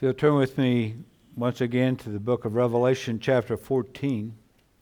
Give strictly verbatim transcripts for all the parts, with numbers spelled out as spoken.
If you'll turn with me once again to the book of Revelation, chapter fourteen.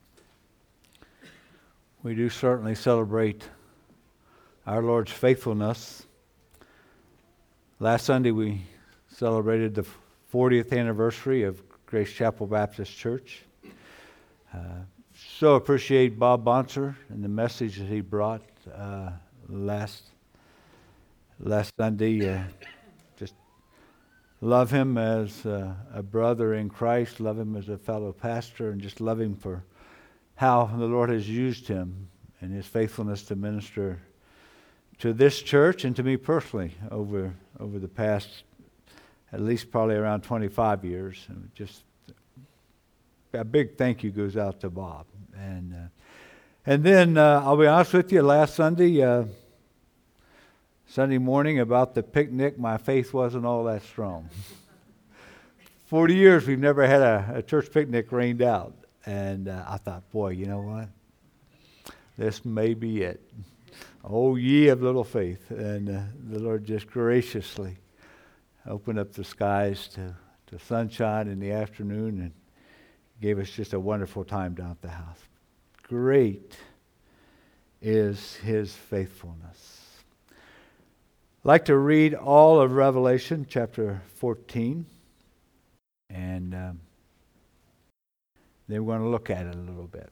We do certainly celebrate our Lord's faithfulness. Last Sunday we celebrated the fortieth anniversary of Grace Chapel Baptist Church. Uh, so appreciate Bob Bonser and the message that he brought uh, last last Sunday. Uh, just love him as uh, a brother in Christ, love him as a fellow pastor, and just love him for how the Lord has used him and his faithfulness to minister to this church and to me personally over over the past at least probably around twenty-five years. And just a big thank you goes out to Bob. And uh, and then uh, I'll be honest with you, last Sunday, uh, Sunday morning about the picnic, my faith wasn't all that strong. Forty years we've never had a, a church picnic rained out. And uh, I thought, boy, you know what? This may be it. Oh, ye of little faith. And uh, the Lord just graciously opened up the skies to, to sunshine in the afternoon and gave us just a wonderful time down at the house. Great is his faithfulness. I'd like to read all of Revelation chapter fourteen. And um, then we're going to look at it a little bit.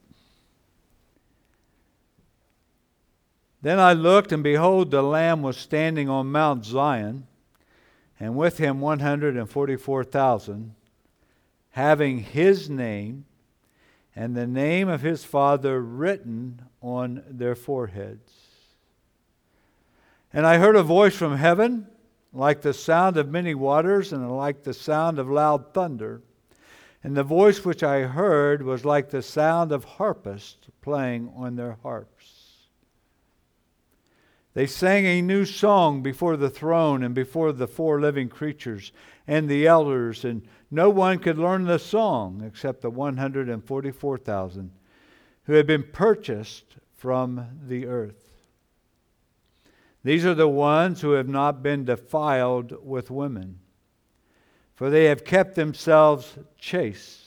Then I looked, and behold, the Lamb was standing on Mount Zion, and with him one hundred forty-four thousand, having his name and the name of his Father written on their foreheads. And I heard a voice from heaven, like the sound of many waters, and like the sound of loud thunder. And the voice which I heard was like the sound of harpists playing on their harps. They sang a new song before the throne and before the four living creatures and the elders, and no one could learn the song except the one hundred forty-four thousand who had been purchased from the earth. These are the ones who have not been defiled with women, for they have kept themselves chaste.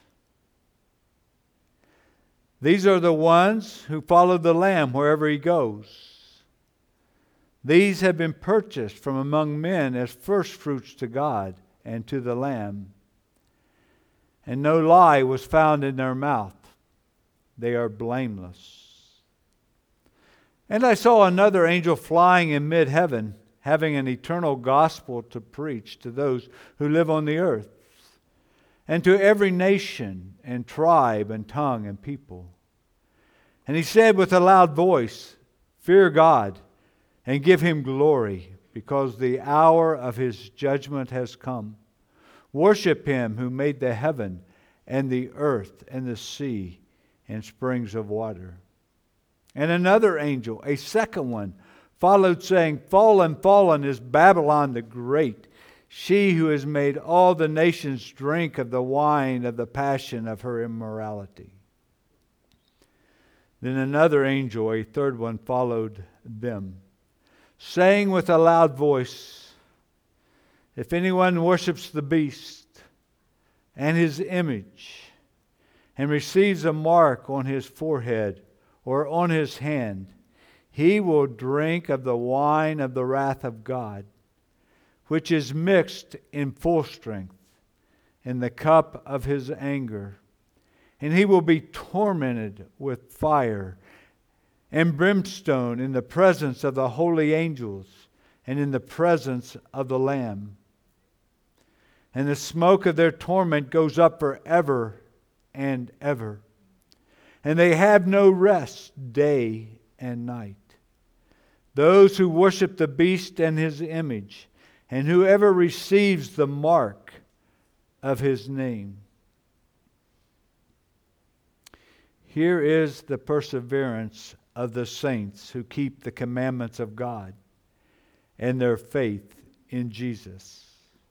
These are the ones who follow the Lamb wherever he goes. These have been purchased from among men as firstfruits to God and to the Lamb. And no lie was found in their mouth. They are blameless. And I saw another angel flying in mid-heaven, having an eternal gospel to preach to those who live on the earth, and to every nation and tribe and tongue and people. And he said with a loud voice, "Fear God, and give him glory, because the hour of his judgment has come. Worship him who made the heaven and the earth and the sea and springs of water." And another angel, a second one, followed, saying, "Fallen, fallen is Babylon the Great, she who has made all the nations drink of the wine of the passion of her immorality." Then another angel, a third one, followed them, saying with a loud voice, "If anyone worships the beast and his image, and receives a mark on his forehead or on his hand, he will drink of the wine of the wrath of God, which is mixed in full strength in the cup of his anger. And he will be tormented with fire and brimstone in the presence of the holy angels and in the presence of the Lamb. And the smoke of their torment goes up forever and ever. And they have no rest day and night. Those who worship the beast and his image, and whoever receives the mark of his name." Here is the perseverance of the saints who keep the commandments of God and their faith in Jesus.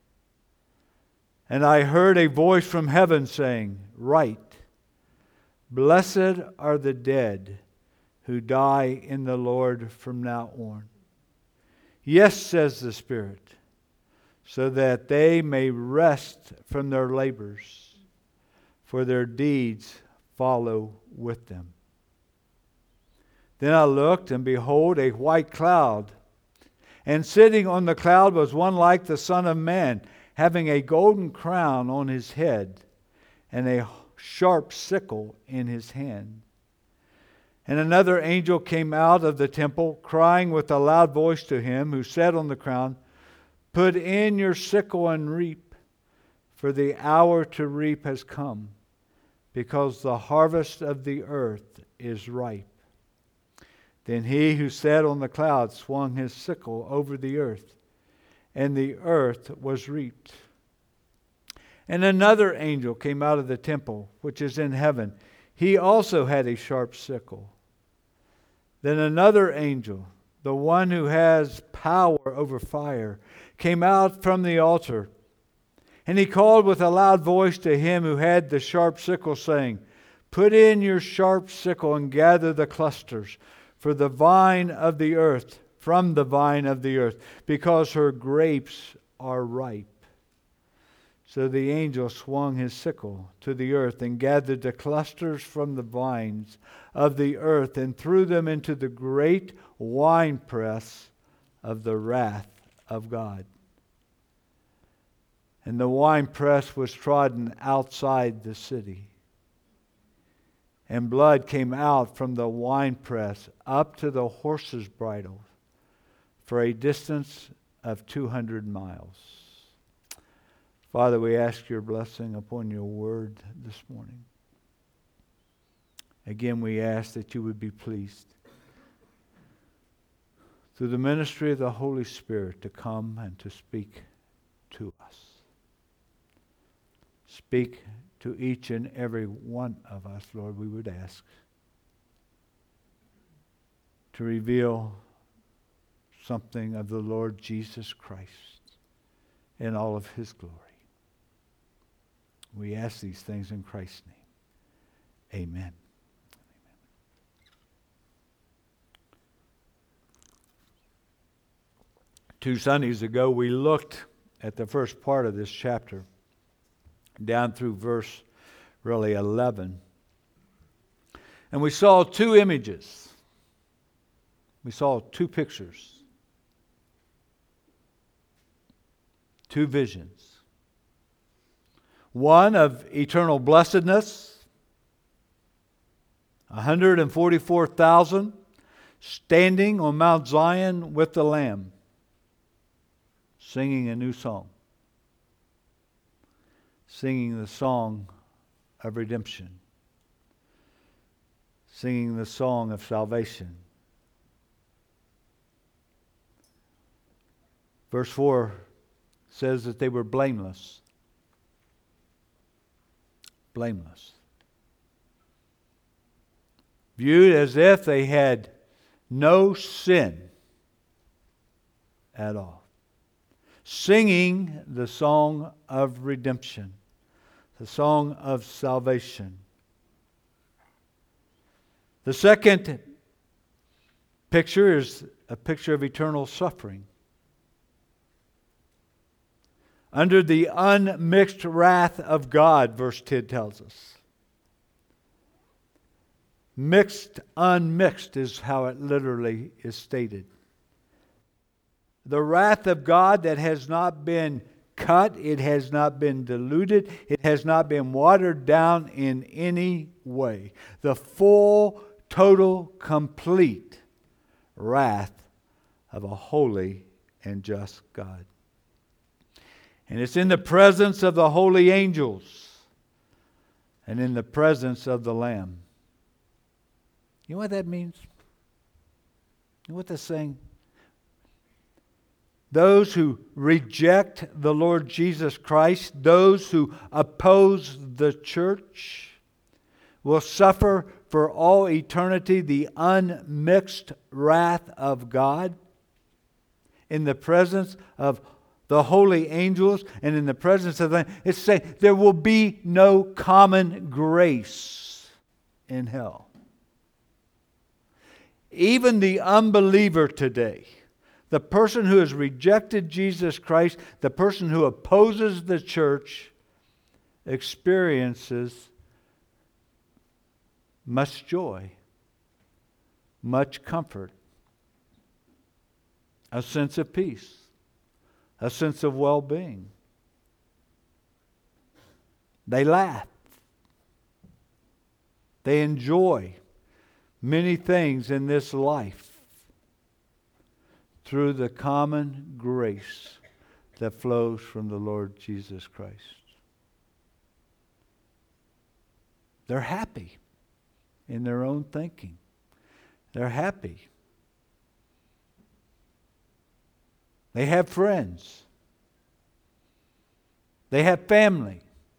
And I heard a voice from heaven saying, "Write, blessed are the dead who die in the Lord from now on. Yes, says the Spirit, so that they may rest from their labors, for their deeds follow with them. Then I looked, and behold, a white cloud. And sitting on the cloud was one like the Son of Man, having a golden crown on his head, and a sharp sickle in his hand. And another angel came out of the temple, crying with a loud voice to him who sat on the crown, "Put in your sickle and reap, for the hour to reap has come, because the harvest of the earth is ripe." Then he who sat on the cloud swung his sickle over the earth, and the earth was reaped. And another angel came out of the temple, which is in heaven. He also had a sharp sickle. Then another angel, the one who has power over fire, came out from the altar. And he called with a loud voice to him who had the sharp sickle, saying, "Put in your sharp sickle and gather the clusters, for the vine of the earth, from the vine of the earth, because her grapes are ripe." So the angel swung his sickle to the earth and gathered the clusters from the vines of the earth and threw them into the great winepress of the wrath of God. And the winepress was trodden outside the city. And blood came out from the winepress up to the horses' bridles for a distance of two hundred miles. Father, we ask your blessing upon your word this morning. Again, we ask that you would be pleased through the ministry of the Holy Spirit to come and to speak to us. Speak to each and every one of us, Lord, we would ask, to reveal something of the Lord Jesus Christ in all of his glory. We ask these things in Christ's name. Amen. Two Sundays ago, we looked at the first part of this chapter, down through verse, really, eleven. And we saw two images. We saw two pictures. Two visions. One of eternal blessedness, one hundred forty-four thousand standing on Mount Zion with the Lamb, singing a new song. Singing the song of redemption. Singing the song of salvation. Verse four says that they were blameless. Blameless. Viewed as if they had no sin at all. Singing the song of redemption. The song of salvation. The second picture is a picture of eternal suffering. Under the unmixed wrath of God, verse ten tells us. Mixed, unmixed is how it literally is stated. The wrath of God that has not been cut, it has not been diluted, it has not been watered down in any way. The full, total, complete wrath of a holy and just God. And it's in the presence of the holy angels and in the presence of the Lamb. You know what that means? You know what that's saying? Those who reject the Lord Jesus Christ, those who oppose the church, will suffer for all eternity the unmixed wrath of God in the presence of the holy angels and in the presence of them. It's saying there will be no common grace in hell. Even the unbeliever today, The person who has rejected Jesus Christ, the person who opposes the church, experiences much joy, much comfort, a sense of peace, a sense of well-being. They laugh. They enjoy many things in this life through the common grace that flows from the Lord Jesus Christ. They're happy in their own thinking. They're happy. They have friends. They have family.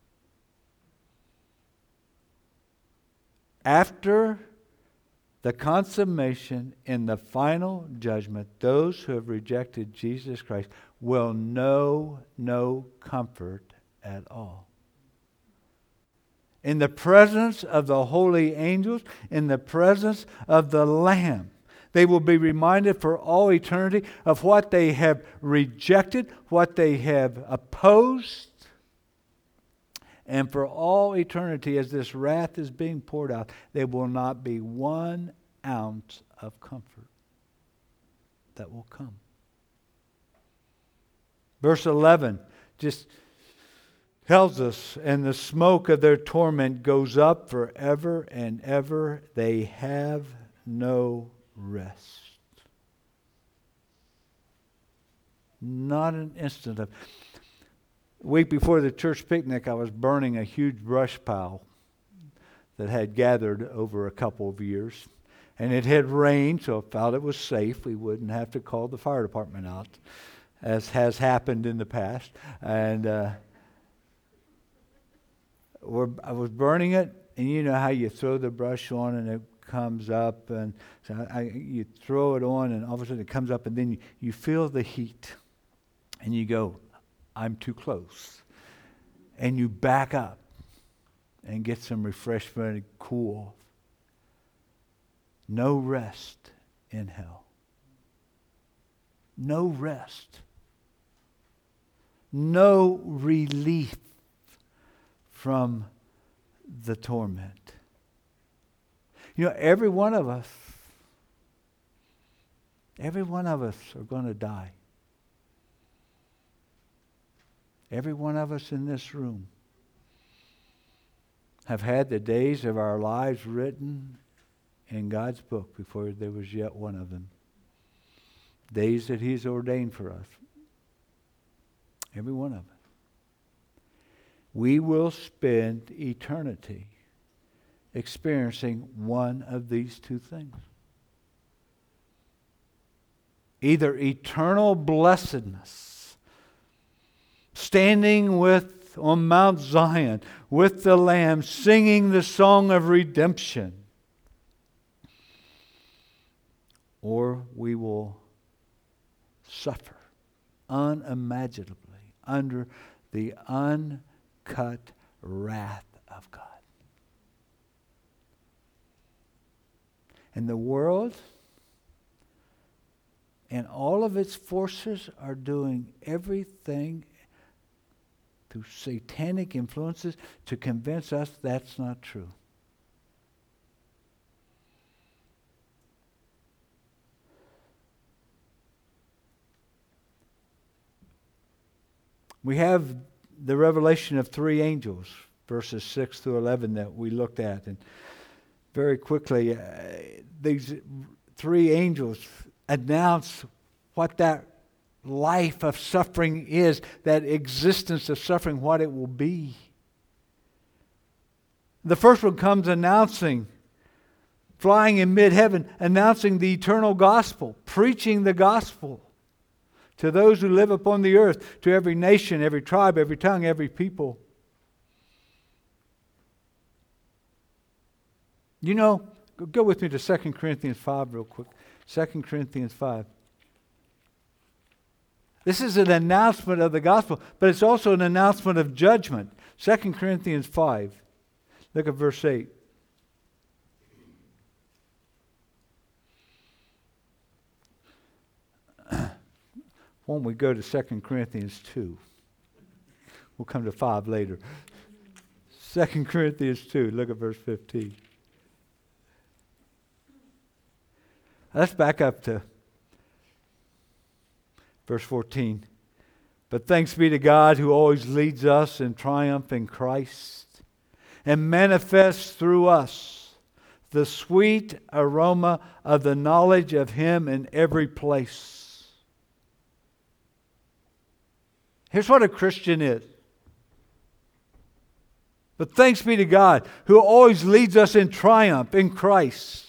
After the consummation in the final judgment, those who have rejected Jesus Christ will know no comfort at all. In the presence of the holy angels, in the presence of the Lamb, they will be reminded for all eternity of what they have rejected, what they have opposed. And for all eternity, as this wrath is being poured out, there will not be one ounce of comfort that will come. Verse eleven just tells us, and the smoke of their torment goes up forever and ever. They have no rest. Not an instant of... A week before the church picnic, I was burning a huge brush pile that had gathered over a couple of years. And it had rained, so I felt it was safe. We wouldn't have to call the fire department out, as has happened in the past. And uh, we're, I was burning it, and you know how you throw the brush on and it comes up. And so I, you throw it on, and all of a sudden it comes up, and then you, you feel the heat. And you go, I'm too close. And you back up and get some refreshment and cool off. No rest in hell. No rest. No relief from the torment. You know, every one of us, every one of us are going to die. Every one of us in this room have had the days of our lives written in God's book before there was yet one of them. Days that He's ordained for us. Every one of us. We will spend eternity experiencing one of these two things. Either eternal blessedness, standing with on Mount Zion with the Lamb, singing the song of redemption, or we will suffer unimaginably under the uncut wrath of God. And the world and all of its forces are doing everything through satanic influences to convince us that's not true. We have the revelation of three angels, verses six through eleven that we looked at. And very quickly, uh, these three angels announce what that life of suffering is, that existence of suffering, what it will be. The first one comes announcing, flying in mid-heaven, announcing the eternal gospel, preaching the gospel to those who live upon the earth, to every nation, every tribe, every tongue, every people. You know, go with me to Second Corinthians five real quick. Second Corinthians five. This is an announcement of the gospel, but it's also an announcement of judgment. Second Corinthians five. Look at verse eight. Why don't we go to Second Corinthians two? We'll come to five later. Second Corinthians two, look at verse fifteen. Let's back up to verse fourteen. But thanks be to God who always leads us in triumph in Christ and manifests through us the sweet aroma of the knowledge of Him in every place. Here's what a Christian is. But thanks be to God who always leads us in triumph in Christ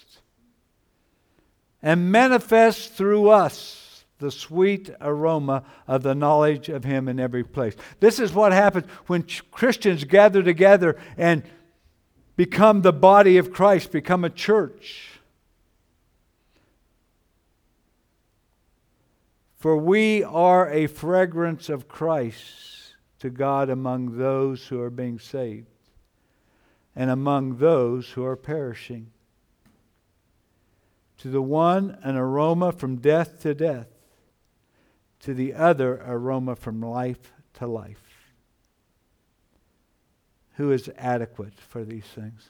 and manifests through us the sweet aroma of the knowledge of Him in every place. This is what happens when ch- Christians gather together and become the body of Christ, become a church. For we are a fragrance of Christ to God among those who are being saved and among those who are perishing. To the one, an aroma from death to death. To the other, aroma from life to life. Who is adequate for these things?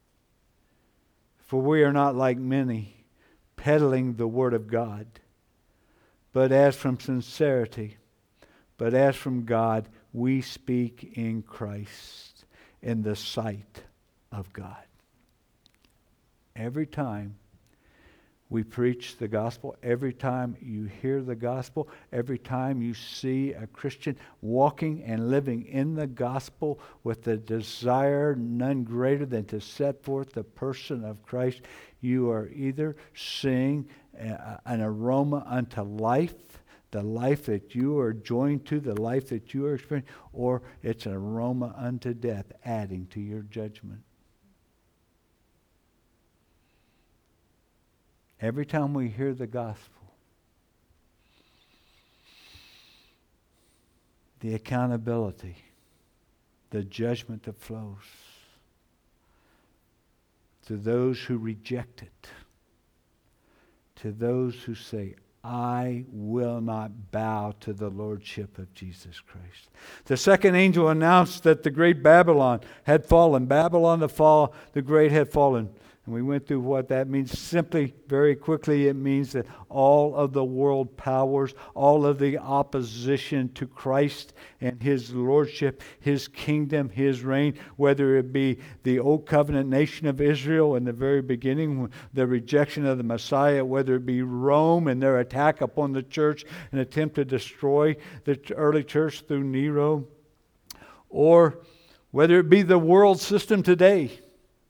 For we are not like many, peddling the word of God, but as from sincerity, but as from God, we speak in Christ, in the sight of God. Every time we preach the gospel, every time you hear the gospel, every time you see a Christian walking and living in the gospel with the desire none greater than to set forth the person of Christ, you are either seeing a, an aroma unto life, the life that you are joined to, the life that you are experiencing, or it's an aroma unto death, adding to your judgment. Every time we hear the gospel, the accountability, the judgment that flows to those who reject it, to those who say, I will not bow to the lordship of Jesus Christ. The second angel announced that the great Babylon had fallen. Babylon the fall, the great had fallen. And we went through what that means. Simply, very quickly, it means that all of the world powers, all of the opposition to Christ and His lordship, His kingdom, His reign, whether it be the old covenant nation of Israel in the very beginning, the rejection of the Messiah, whether it be Rome and their attack upon the church, an attempt to destroy the early church through Nero, or whether it be the world system today.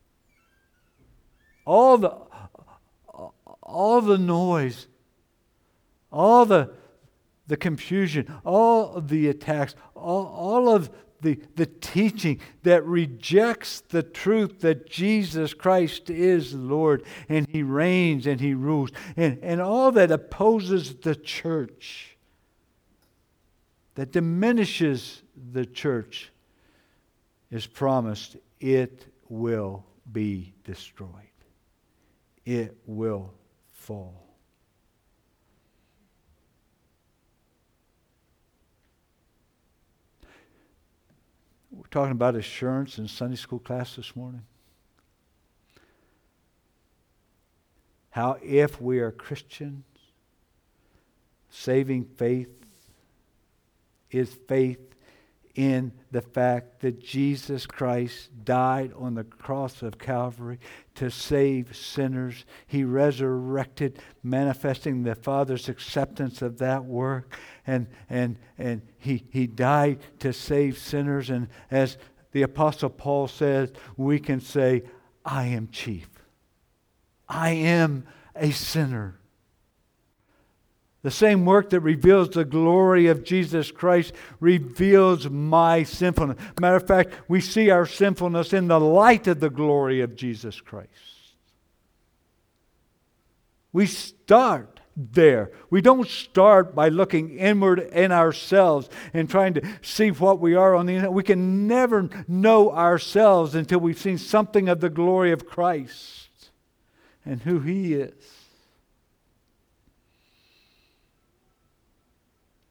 All the, all the noise, all the, the confusion, all of the attacks, all, all of the, the teaching that rejects the truth that Jesus Christ is Lord and He reigns and He rules, and, and all that opposes the church, that diminishes the church, is promised it will be destroyed. It will fall. We're talking about assurance in Sunday school class this morning. How if we are Christians, saving faith is faith in the fact that Jesus Christ died on the cross of Calvary to save sinners. He resurrected, manifesting the Father's acceptance of that work. And, and, and he, he died to save sinners. And as the Apostle Paul says, we can say, I am chief. I am a sinner. The same work that reveals the glory of Jesus Christ reveals my sinfulness. Matter of fact, we see our sinfulness in the light of the glory of Jesus Christ. We start there. We don't start by looking inward in ourselves and trying to see what we are on the inside. We can never know ourselves until we've seen something of the glory of Christ and who He is.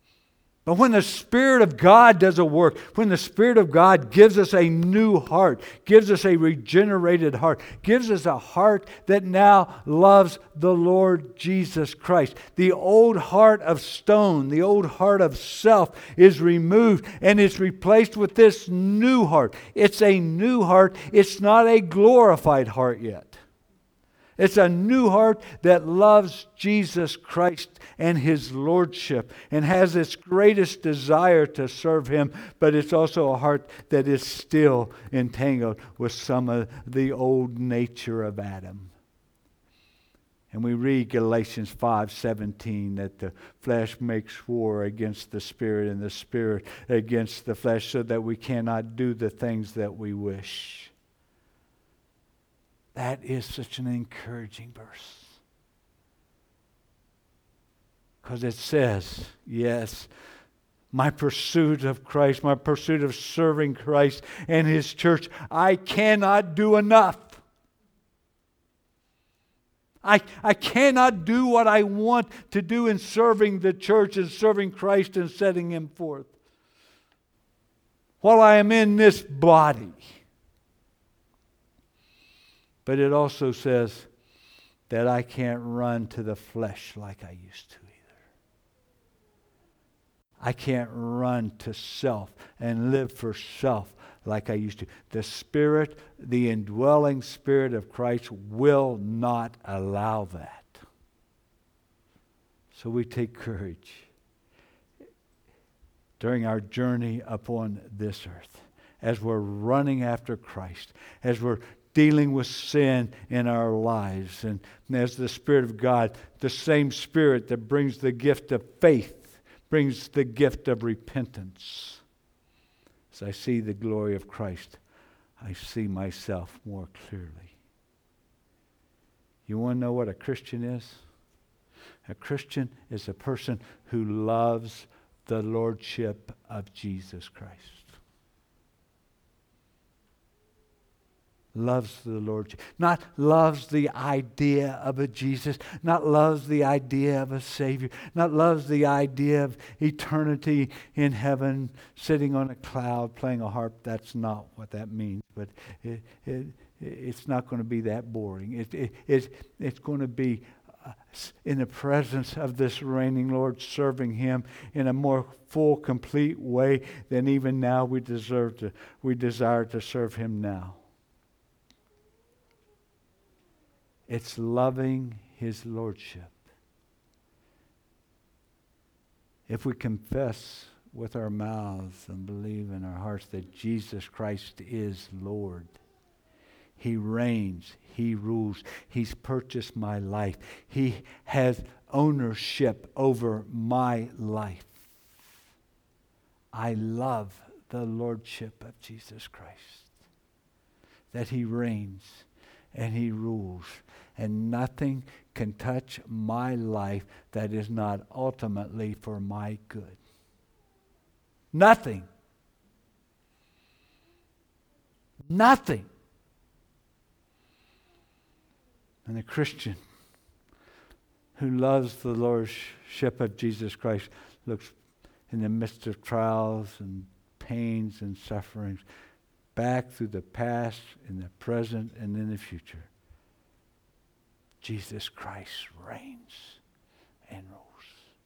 But when the Spirit of God does a work, when the Spirit of God gives us a new heart, gives us a regenerated heart, gives us a heart that now loves the Lord Jesus Christ, the old heart of stone, the old heart of self is removed and it's replaced with this new heart. It's a new heart. It's not a glorified heart yet. It's a new heart that loves Jesus Christ and His Lordship and has its greatest desire to serve Him, but it's also a heart that is still entangled with some of the old nature of Adam. And we read Galatians five seventeen that the flesh makes war against the Spirit and the Spirit against the flesh, so that we cannot do the things that we wish. That is such an encouraging verse. Because it says, yes, my pursuit of Christ, my pursuit of serving Christ and His church, I cannot do enough. I, I cannot do what I want to do in serving the church and serving Christ and setting Him forth while I am in this body. But it also says that I can't run to the flesh like I used to either. I can't run to self and live for self like I used to. The Spirit, the indwelling Spirit of Christ will not allow that. So we take courage during our journey upon this earth as we're running after Christ, as we're dealing with sin in our lives. And as the Spirit of God, the same Spirit that brings the gift of faith, brings the gift of repentance. As I see the glory of Christ, I see myself more clearly. You want to know what a Christian is? A Christian is a person who loves the Lordship of Jesus Christ. Loves the Lord. Not loves the idea of a Jesus. Not loves the idea of a Savior. Not loves the idea of eternity in heaven, sitting on a cloud, playing a harp. That's not what that means. But it, it, it's not going to be that boring. It, it, it, it's going to be in the presence of this reigning Lord, serving Him in a more full, complete way than even now we deserve to. We desire to serve Him now. It's loving His Lordship. If we confess with our mouths and believe in our hearts that Jesus Christ is Lord, He reigns, He rules, He's purchased my life, He has ownership over my life. I love the Lordship of Jesus Christ, that He reigns and He rules. And nothing can touch my life that is not ultimately for my good. Nothing. Nothing. And the Christian who loves the Lordship of Jesus Christ looks in the midst of trials and pains and sufferings back through the past, in the present, and in the future. Jesus Christ reigns and rules.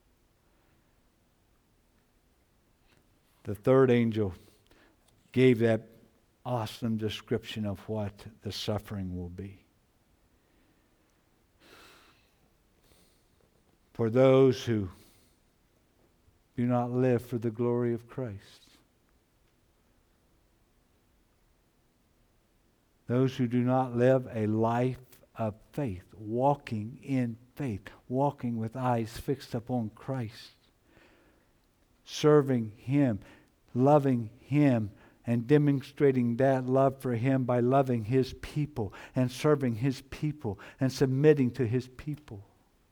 The third angel gave that awesome description of what the suffering will be. For those who do not live for the glory of Christ. Those who do not live a life of faith, walking in faith, walking with eyes fixed upon Christ, serving Him, loving Him, and demonstrating that love for Him by loving His people and serving His people and submitting to His people.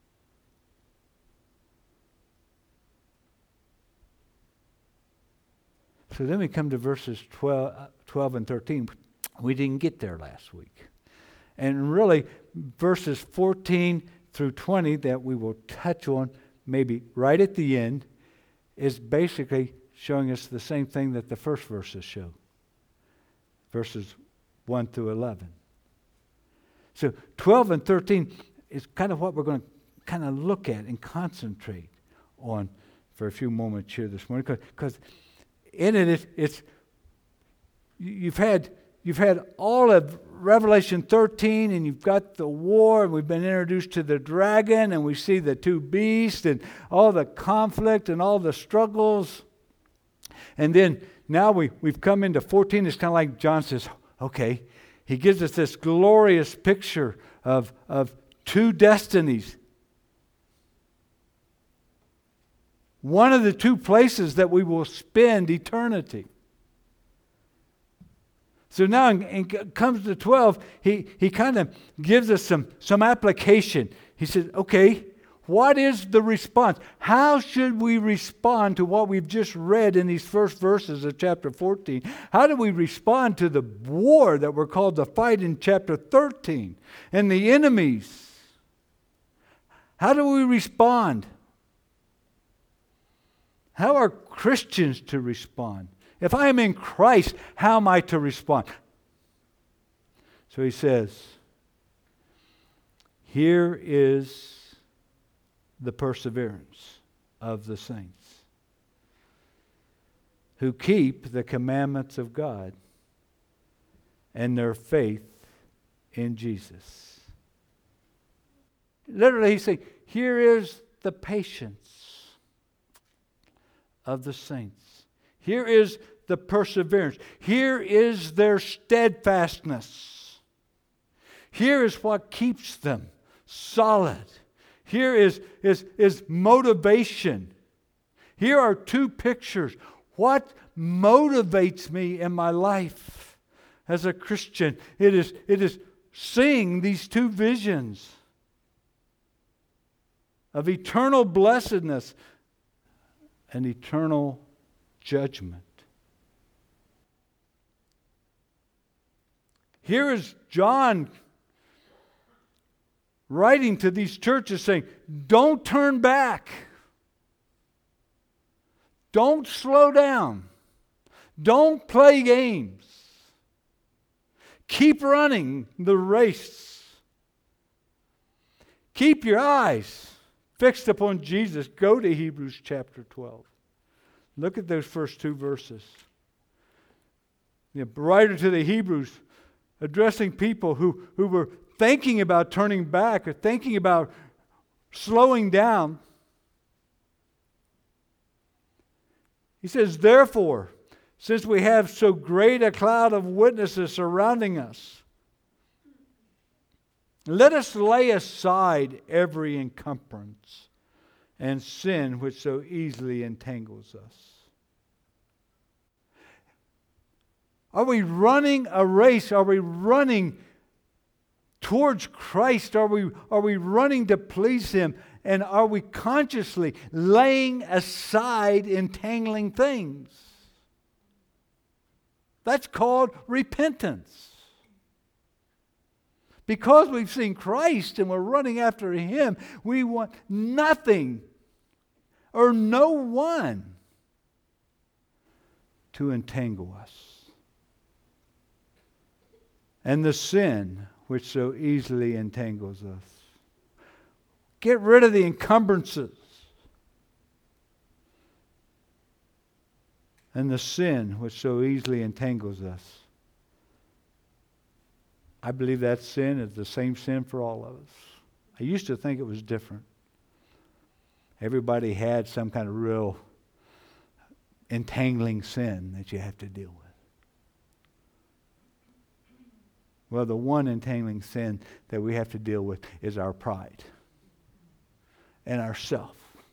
So then we come to verses twelve, twelve and thirteen. We didn't get there last week. And really, verses fourteen through twenty that we will touch on maybe right at the end is basically showing us the same thing that the first verses show. Verses one through eleven. So twelve and thirteen is kind of what we're going to kind of look at and concentrate on for a few moments here this morning. Because in it, it's, it's you've had you've had all of Revelation thirteen, and you've got the war, and we've been introduced to the dragon, and we see the two beasts, and all the conflict, and all the struggles. And then now we, we've come into fourteen. It's kind of like John says, okay, he gives us this glorious picture of, of two destinies. One of the two places that we will spend eternity. So now in, in comes to twelve, he, he kind of gives us some, some application. He says, okay, what is the response? How should we respond to what we've just read in these first verses of chapter fourteen? How do we respond to the war that we're called to fight in chapter thirteen? And the enemies? How do we respond? How are Christians to respond? If I am in Christ, how am I to respond? So he says, here is the perseverance of the saints who keep the commandments of God and their faith in Jesus. Literally, he's saying, here is the patience of the saints. Here is the perseverance. Here is their steadfastness. Here is what keeps them solid. Here is, is, is motivation. Here are two pictures. What motivates me in my life as a Christian? It is, it is seeing these two visions of eternal blessedness and eternal judgment. Here is John writing to these churches saying, don't turn back. Don't slow down. Don't play games. Keep running the race. Keep your eyes fixed upon Jesus. Go to Hebrews chapter twelve. Look at those first two verses. The writer to the Hebrews addressing people who, who were thinking about turning back or thinking about slowing down. He says, therefore, since we have so great a cloud of witnesses surrounding us, let us lay aside every encumbrance and sin which so easily entangles us. Are we running a race? Are we running towards Christ? Are we, are we running to please Him? And are we consciously laying aside entangling things? That's called repentance. Because we've seen Christ and we're running after Him, we want nothing or no one to entangle us. And the sin which so easily entangles us. Get rid of the encumbrances and the sin which so easily entangles us. I believe that sin is the same sin for all of us. I used to think it was different. Everybody had some kind of real entangling sin that you have to deal with. Well, the one entangling sin that we have to deal with is our pride and ourself.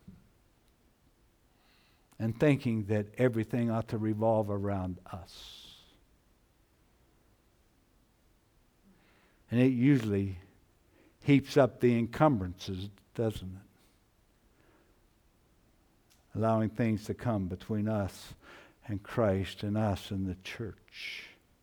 And thinking that everything ought to revolve around us. And it usually heaps up the encumbrances, doesn't it? Allowing things to come between us and Christ and us and the church.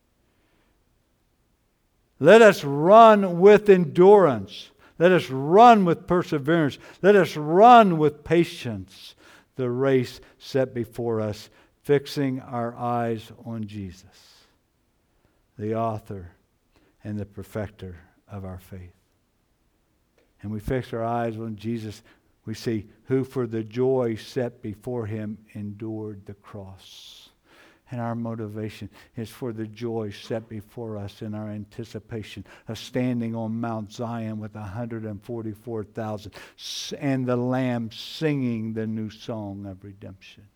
Let us run with endurance. Let us run with perseverance. Let us run with patience the race set before us, fixing our eyes on Jesus, the author and the perfecter of our faith. And we fix our eyes on Jesus, we see who for the joy set before him endured the cross. And our motivation is for the joy set before us in our anticipation of standing on Mount Zion with one hundred forty-four thousand and the Lamb singing the new song of redemption.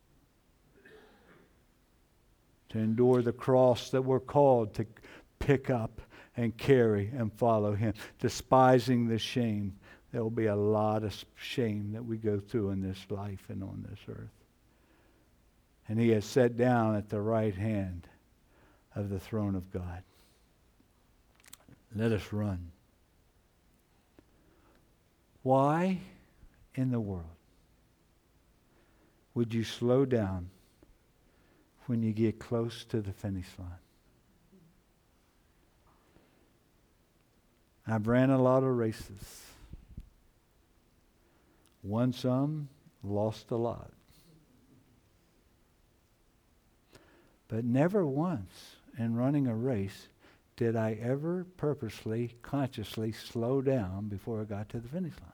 To endure the cross that we're called to pick up and carry and follow him. Despising the shame. There will be a lot of shame that we go through in this life and on this earth. And he has sat down at the right hand of the throne of God. Let us run. Why in the world would you slow down when you get close to the finish line? I've ran a lot of races. Won some, lost a lot. But never once in running a race did I ever purposely, consciously slow down before I got to the finish line.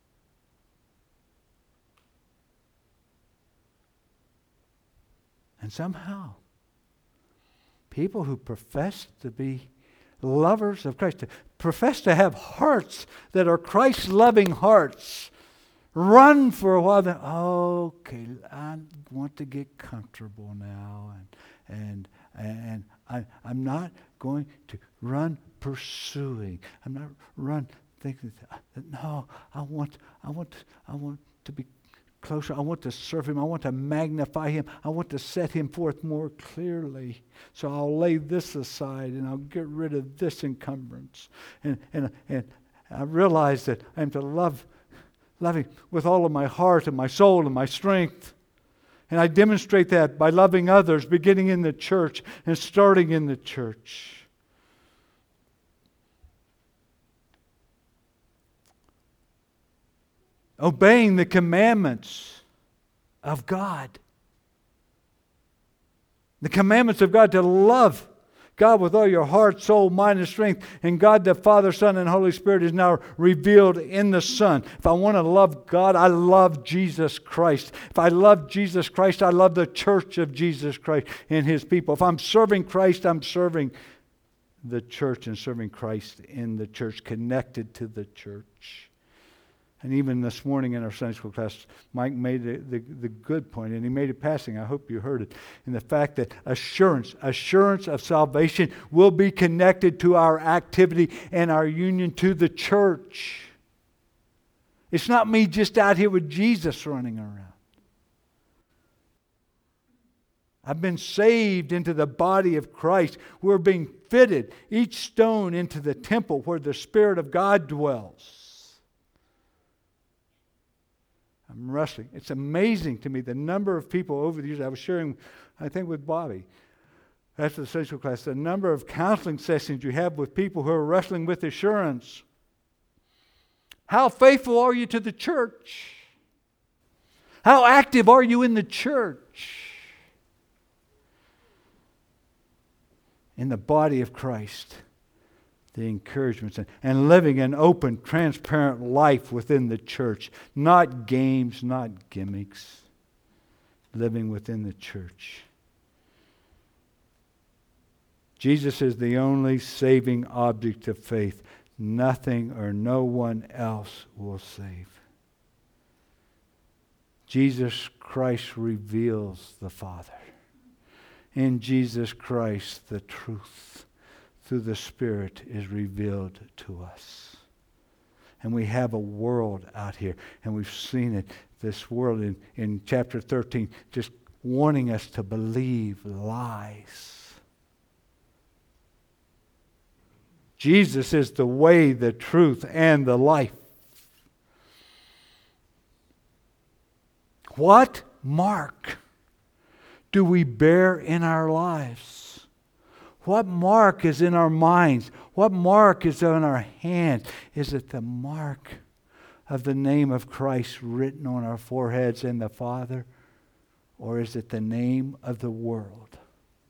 And somehow, people who profess to be lovers of Christ, to profess to have hearts that are Christ-loving hearts, run for a while, then, oh, okay, I want to get comfortable now, and and and I, I'm not going to run pursuing. I'm not run thinking that, no, I want, I want, I want to be closer. I want to serve him. I want to magnify him. I want to set him forth more clearly. So I'll lay this aside and I'll get rid of this encumbrance. And and and I realize that I'm to love. Loving with all of my heart and my soul and my strength. And I demonstrate that by loving others, beginning in the church and starting in the church. Obeying the commandments of God. The commandments of God to love God with all your heart, soul, mind, and strength. And God the Father, Son, and Holy Spirit is now revealed in the Son. If I want to love God, I love Jesus Christ. If I love Jesus Christ, I love the church of Jesus Christ and his people. If I'm serving Christ, I'm serving the church and serving Christ in the church, connected to the church. And even this morning in our Sunday school class, Mike made the, the, the good point, and he made it passing. I hope you heard it. In the fact that assurance, assurance of salvation will be connected to our activity and our union to the church. It's not me just out here with Jesus running around. I've been saved into the body of Christ. We're being fitted, each stone into the temple where the Spirit of God dwells. I'm wrestling. It's amazing to me the number of people over the years. I was sharing, I think, with Bobby after the social class, the number of counseling sessions you have with people who are wrestling with assurance. How faithful are you to the church? How active are you in the church? In the body of Christ. The encouragements, and, and living an open, transparent life within the church. Not games, not gimmicks. Living within the church. Jesus is the only saving object of faith. Nothing or no one else will save. Jesus Christ reveals the Father. In Jesus Christ, the truth through the Spirit is revealed to us. And we have a world out here, and we've seen it, this world in, in chapter thirteen, just warning us to believe lies. Jesus is the way, the truth, and the life. What mark do we bear in our lives? What mark is in our minds? What mark is on our hands? Is it the mark of the name of Christ written on our foreheads and the Father? Or is it the name of the world?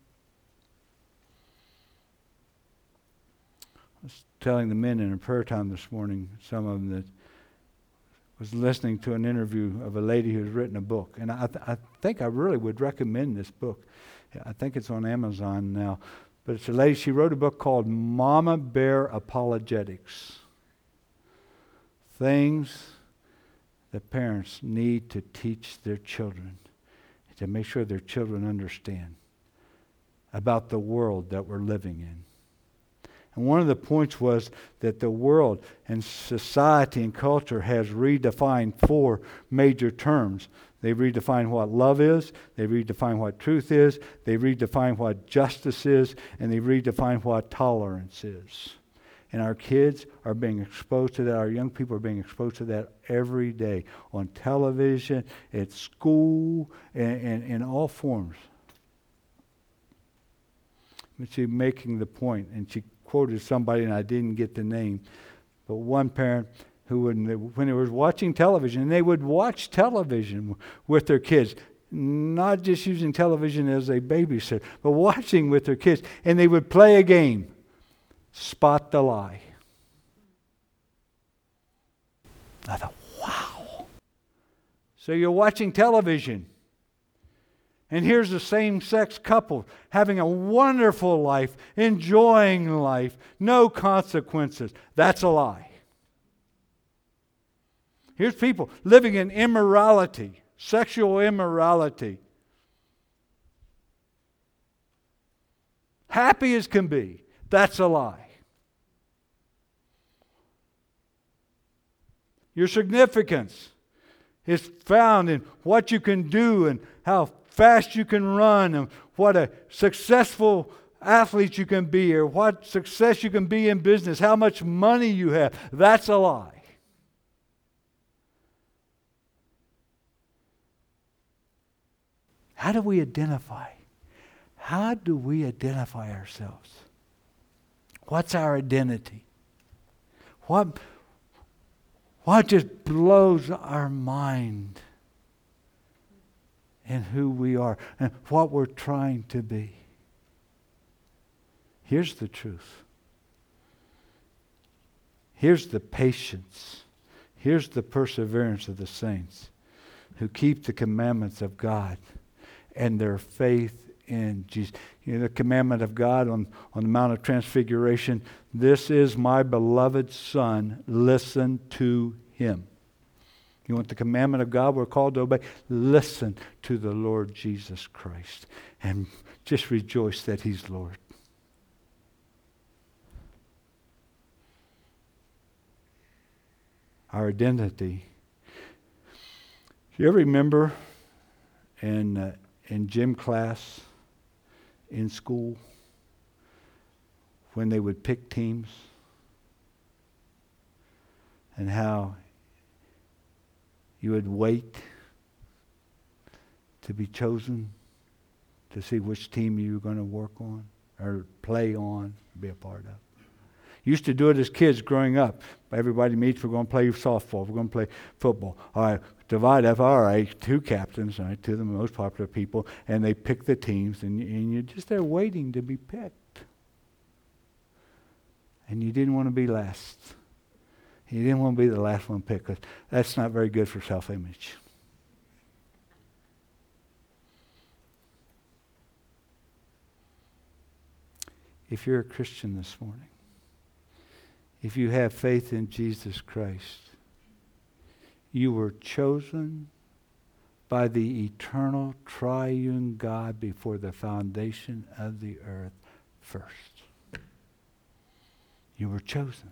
I was telling the men in a prayer time this morning, some of them, that was listening to an interview of a lady who's written a book. And I, th- I think I really would recommend this book. I think it's on Amazon now. But it's a lady, she wrote a book called Mama Bear Apologetics. Things that parents need to teach their children, to make sure their children understand about the world that we're living in. And one of the points was that the world and society and culture has redefined four major terms. They redefine what love is, they redefine what truth is, they redefine what justice is, and they redefine what tolerance is. And our kids are being exposed to that. Our young people are being exposed to that every day on television, at school, and in all forms. But she's making the point, and she quoted somebody, and I didn't get the name, but one parent who, when they, when they were watching television, and they would watch television with their kids, not just using television as a babysitter, but watching with their kids, and they would play a game. Spot the lie. I thought, wow. So you're watching television, and here's a same-sex couple having a wonderful life, enjoying life, no consequences. That's a lie. Here's people living in immorality, sexual immorality. Happy as can be. That's a lie. Your significance is found in what you can do and how fast you can run and what a successful athlete you can be or what success you can be in business, how much money you have. That's a lie. How do we identify? How do we identify ourselves? What's our identity? What, what just blows our mind in who we are and what we're trying to be? Here's the truth. Here's the patience. Here's the perseverance of the saints who keep the commandments of God and their faith in Jesus. You know, the commandment of God on, on the Mount of Transfiguration, this is my beloved Son, listen to him. You want the commandment of God we're called to obey? Listen to the Lord Jesus Christ and just rejoice that he's Lord. Our identity. Do you ever remember in, uh, in gym class in school when they would pick teams and how you would wait to be chosen to see which team you were going to work on or play on, be a part of? Used to do it as kids growing up. Everybody meets, we're going to play softball, we're going to play football. All right, divide up, all right, two captains, all right, two of the most popular people, and they pick the teams, and, and you're just there waiting to be picked. And you didn't want to be last. You didn't want to be the last one picked, because that's not very good for self-image. If you're a Christian this morning, if you have faith in Jesus Christ, you were chosen by the eternal triune God before the foundation of the earth first. You were chosen.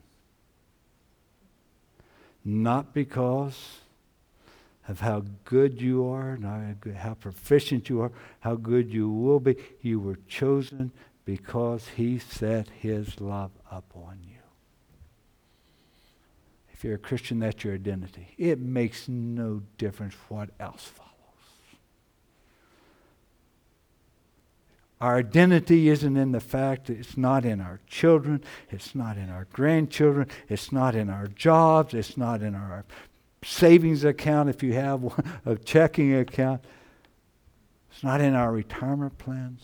Not because of how good you are, not how proficient you are, how good you will be. You were chosen because he set his love upon you. If you're a Christian, that's your identity. It makes no difference what else follows. Our identity isn't in the fact that it's not in our children, it's not in our grandchildren, it's not in our jobs, it's not in our savings account, if you have one, a checking account. It's not in our retirement plans.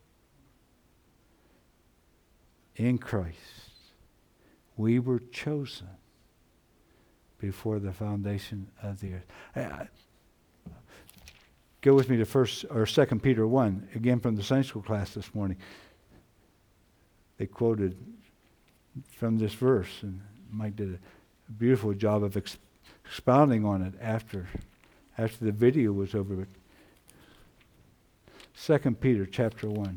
In Christ, we were chosen before the foundation of the earth. I, I, go with me to first or Second Peter one, again from the Sunday school class this morning. They quoted from this verse, and Mike did a beautiful job of ex- expounding on it after after the video was over. But Second Peter chapter one.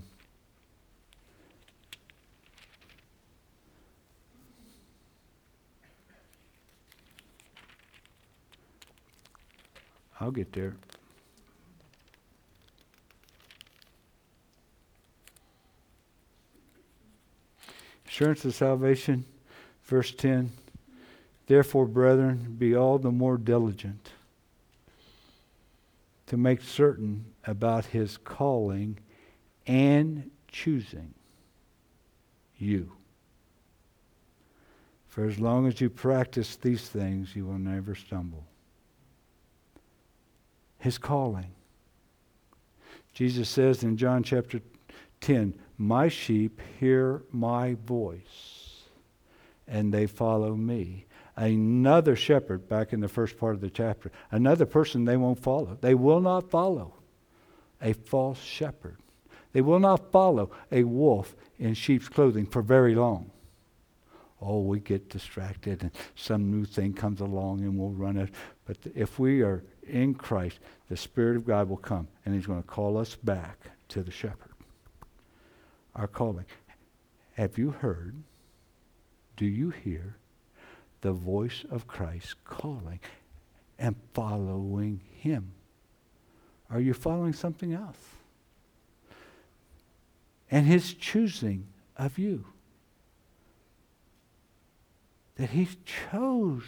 I'll get there. Assurance of salvation, verse ten. Therefore, brethren, be all the more diligent to make certain about his calling and choosing you. For as long as you practice these things, you will never stumble. His calling. Jesus says in John chapter ten, my sheep hear my voice, and they follow me. Another shepherd, back in the first part of the chapter, another person they won't follow. They will not follow a false shepherd. They will not follow a wolf in sheep's clothing for very long. Oh, we get distracted and some new thing comes along and we'll run it. But if we are in Christ, the Spirit of God will come and He's going to call us back to the shepherd. Our calling. Have you heard, do you hear the voice of Christ calling and following Him? Are you following something else? And His choosing of you. That He chose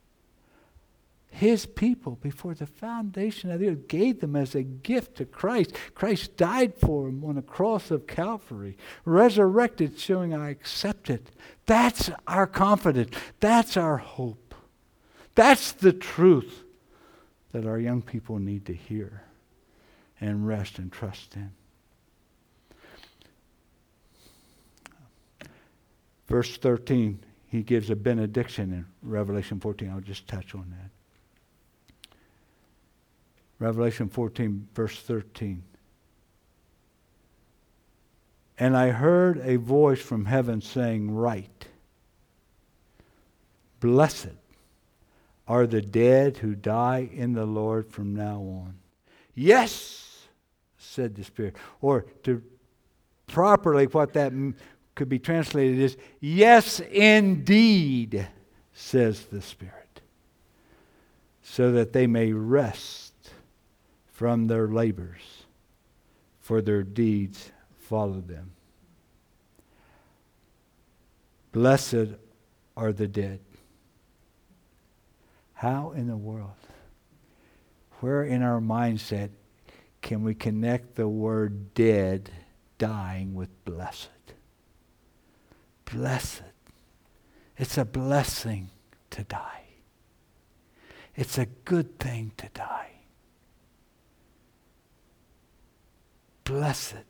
His people before the foundation of the earth, gave them as a gift to Christ. Christ died for them on the cross of Calvary, resurrected, showing I accept it. That's our confidence. That's our hope. That's the truth that our young people need to hear and rest and trust in. Verse thirteen. He gives a benediction in Revelation fourteen. I'll just touch on that. Revelation fourteen, verse thirteen. And I heard a voice from heaven saying, write, blessed are the dead who die in the Lord from now on. Yes, said the Spirit. Or to properly what that m- could be translated is, yes, indeed, says the Spirit, so that they may rest from their labors, for their deeds follow them. Blessed are the dead. How in the world, where in our mindset can we connect the word dead, dying, with blessed? Blessed. It's a blessing to die. It's a good thing to die. Blessed.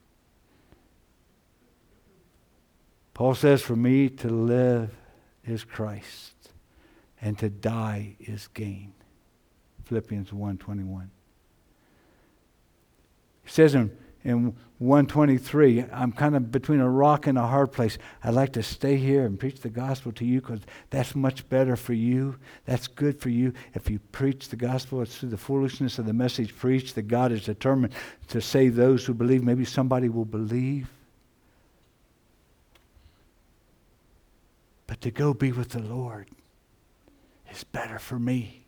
Paul says, for me to live is Christ, and to die is gain. Philippians one twenty-one. He says in In one twenty-three, I'm kind of between a rock and a hard place. I'd like to stay here and preach the gospel to you because that's much better for you. That's good for you. If you preach the gospel, it's through the foolishness of the message preached that God is determined to save those who believe. Maybe somebody will believe. But to go be with the Lord is better for me.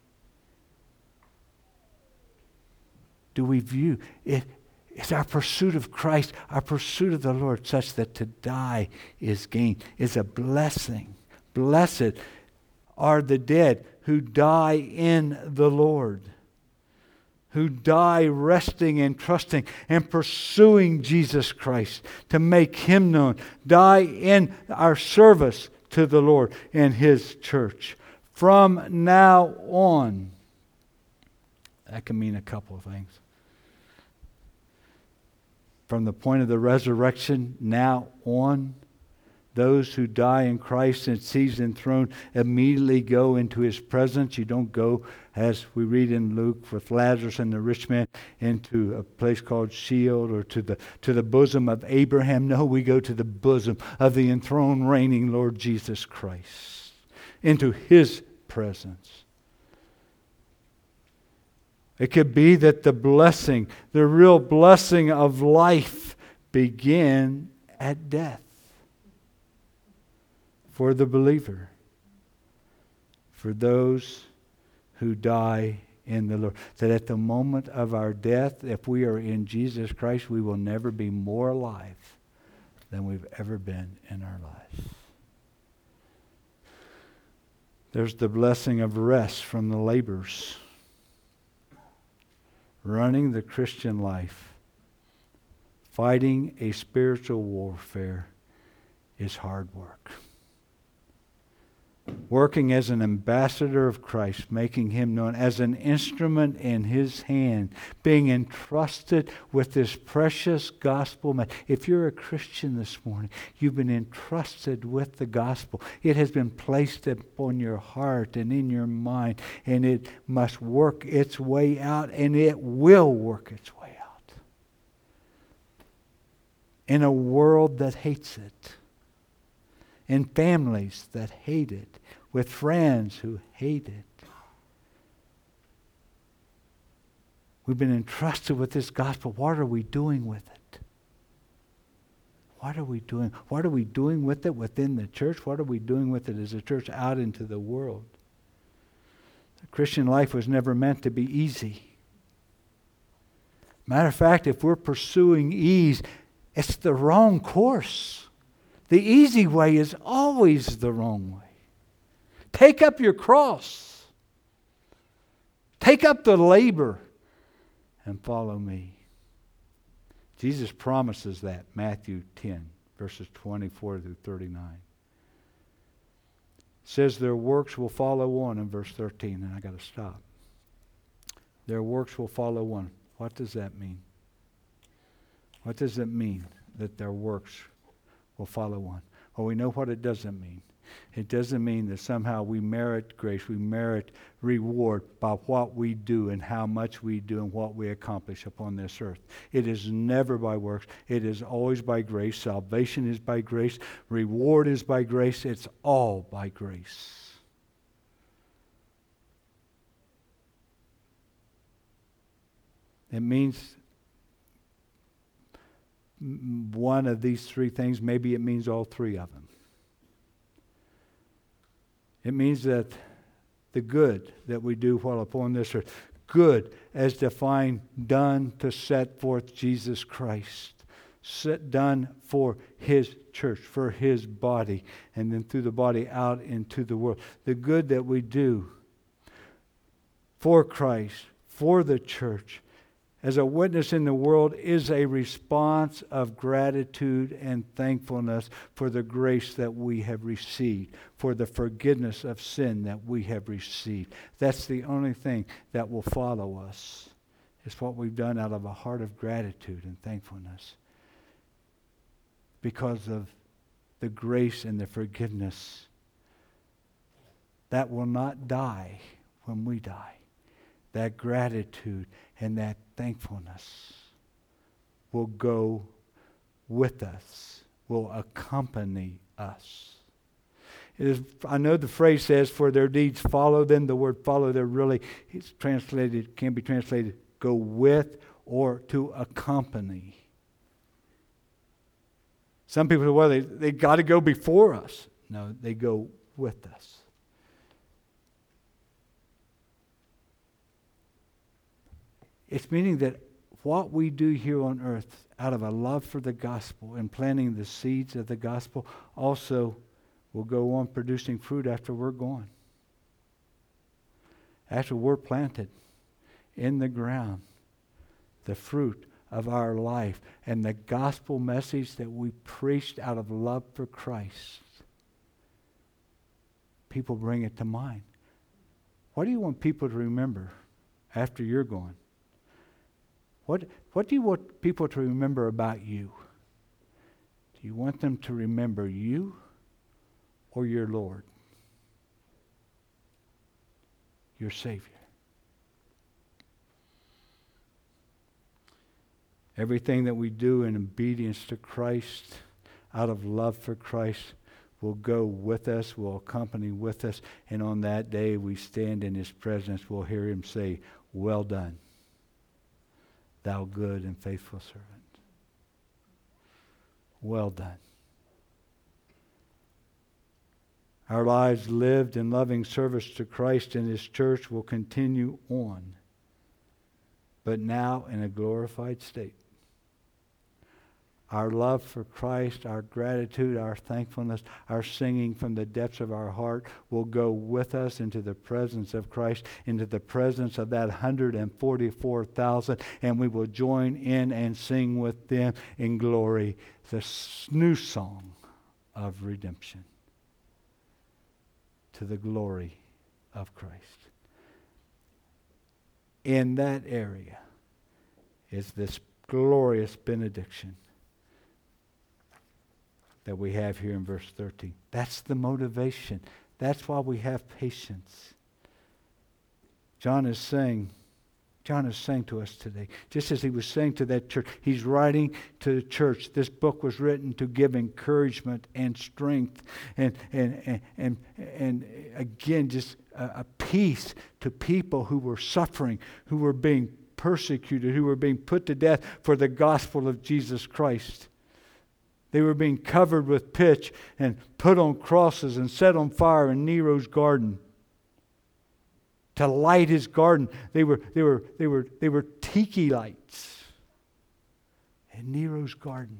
Do we view it? It's our pursuit of Christ, our pursuit of the Lord, such that to die is gain, is a blessing. Blessed are the dead who die in the Lord, who die resting and trusting and pursuing Jesus Christ to make Him known. Die in our service to the Lord and His church. From now on. That can mean a couple of things. From the point of the resurrection, now on, those who die in Christ and sees enthroned immediately go into His presence. You don't go, as we read in Luke with Lazarus and the rich man, into a place called Sheol or to the to the bosom of Abraham. No, we go to the bosom of the enthroned, reigning Lord Jesus Christ, into His presence. It could be that the blessing, the real blessing of life, begin at death. For the believer, for those who die in the Lord. That at the moment of our death, if we are in Jesus Christ, we will never be more alive than we've ever been in our lives. There's the blessing of rest from the labors. Running the Christian life, fighting a spiritual warfare, is hard work. Working as an ambassador of Christ, making Him known as an instrument in His hand, being entrusted with this precious gospel. If you're a Christian this morning, you've been entrusted with the gospel. It has been placed upon your heart and in your mind, and it must work its way out, and it will work its way out in a world that hates it, in families that hate it, with friends who hate it. We've been entrusted with this gospel. What are we doing with it? What are we doing? What are we doing with it within the church? What are we doing with it as a church out into the world? The Christian life was never meant to be easy. Matter of fact, if we're pursuing ease, it's the wrong course. The easy way is always the wrong way. Take up your cross. Take up the labor and follow me. Jesus promises that, Matthew ten, verses twenty-four through thirty-nine. It says their works will follow on in verse thirteen, and I got to stop. Their works will follow on. What does that mean? What does it mean that their works will follow on? Well, we know what it doesn't mean. It doesn't mean that somehow we merit grace, we merit reward by what we do and how much we do and what we accomplish upon this earth. It is never by works. It is always by grace. Salvation is by grace. Reward is by grace. It's all by grace. It means one of these three things. Maybe it means all three of them. It means that the good that we do while upon this earth, good as defined, done to set forth Jesus Christ, set, done for His church, for His body, and then through the body out into the world. The good that we do for Christ, for the church, as a witness in the world, is a response of gratitude and thankfulness for the grace that we have received, for the forgiveness of sin that we have received. That's the only thing that will follow us. It's what we've done out of a heart of gratitude and thankfulness because of the grace and the forgiveness that will not die when we die. That gratitude and that thankfulness will go with us, will accompany us. It is, I know the phrase says, for their deeds follow them. The word follow there really it's translated, can be translated go with or to accompany. Some people say, well, they, they got to go before us. No, they go with us. It's meaning that what we do here on earth out of a love for the gospel and planting the seeds of the gospel also will go on producing fruit after we're gone. After we're planted in the ground, the fruit of our life and the gospel message that we preached out of love for Christ, people bring it to mind. What do you want people to remember after you're gone? What, what do you want people to remember about you? Do you want them to remember you or your Lord, your Savior? Everything that we do in obedience to Christ, out of love for Christ, will go with us, will accompany with us, and on that day we stand in His presence, we'll hear Him say, "Well done, thou good and faithful servant." Well done. Our lives lived in loving service to Christ and His church will continue on, but now in a glorified state. Our love for Christ, our gratitude, our thankfulness, our singing from the depths of our heart will go with us into the presence of Christ, into the presence of that one hundred forty-four thousand, and we will join in and sing with them in glory the new song of redemption to the glory of Christ. In that area is this glorious benediction that we have here in verse thirteen. That's the motivation. That's why we have patience. John is saying, John is saying to us today, just as he was saying to that church, he's writing to the church. This book was written to give encouragement and strength and and and and, and again just a, a peace to people who were suffering, who were being persecuted, who were being put to death for the gospel of Jesus Christ. They were being covered with pitch and put on crosses and set on fire in Nero's garden. To light his garden, they were they were they were they were tiki lights in Nero's garden.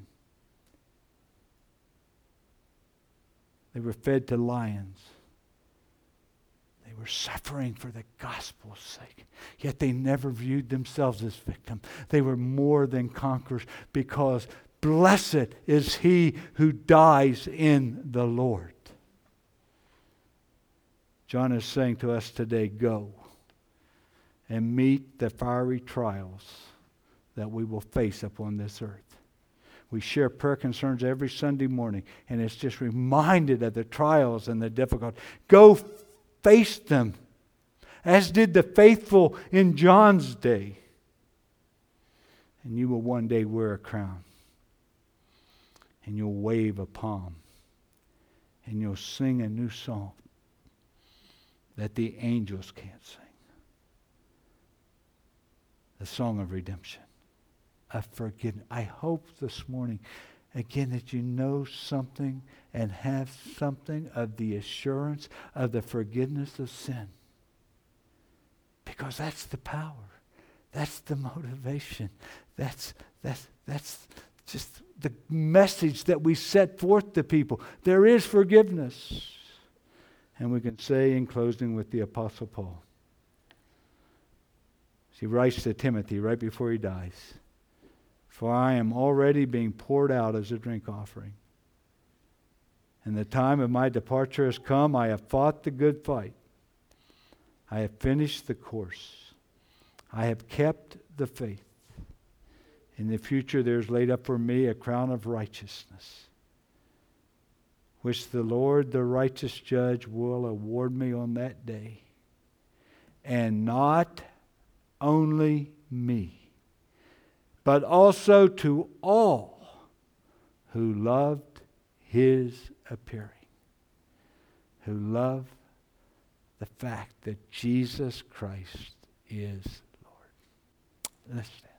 They were fed to lions. They were suffering for the gospel's sake. Yet they never viewed themselves as victims. They were more than conquerors because blessed is he who dies in the Lord. John is saying to us today, go and meet the fiery trials that we will face upon this earth. We share prayer concerns every Sunday morning, and it's just reminded of the trials and the difficulty. Go face them, as did the faithful in John's day. And you will one day wear a crown. And you'll wave a palm. And you'll sing a new song that the angels can't sing. The song of redemption, of forgiveness. I hope this morning, again, that you know something and have something of the assurance of the forgiveness of sin. Because that's the power. That's the motivation. That's that's that's just the message that we set forth to people. There is forgiveness. And we can say in closing with the Apostle Paul. He writes to Timothy right before he dies. For I am already being poured out as a drink offering. And the time of my departure has come. I have fought the good fight. I have finished the course. I have kept the faith. In the future there is laid up for me a crown of righteousness, which the Lord, the righteous judge, will award me on that day. And not only me, but also to all who loved his appearing, who love the fact that Jesus Christ is Lord. Let's stand.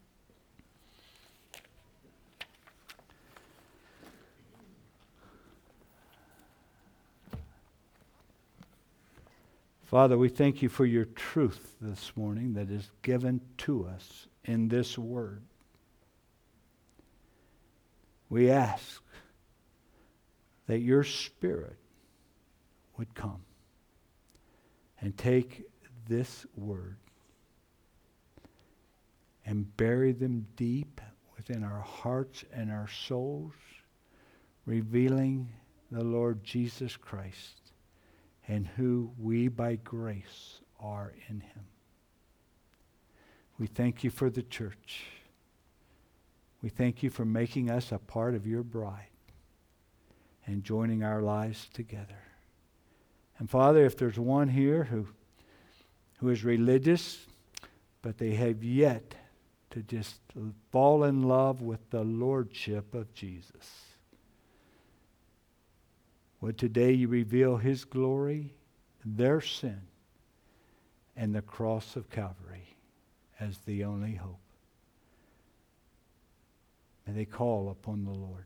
Father, we thank you for your truth this morning that is given to us in this word. We ask that your Spirit would come and take this word and bury them deep within our hearts and our souls, revealing the Lord Jesus Christ, and who we by grace are in him. We thank you for the church. We thank you for making us a part of your bride and joining our lives together. And Father, if there's one here who, who is religious, but they have yet to just fall in love with the lordship of Jesus, would today you reveal his glory, their sin, and the cross of Calvary as the only hope. May they call upon the Lord.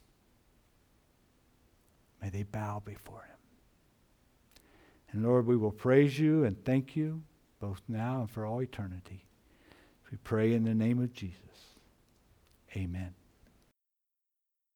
May they bow before him. And Lord, we will praise you and thank you both now and for all eternity. We pray in the name of Jesus. Amen.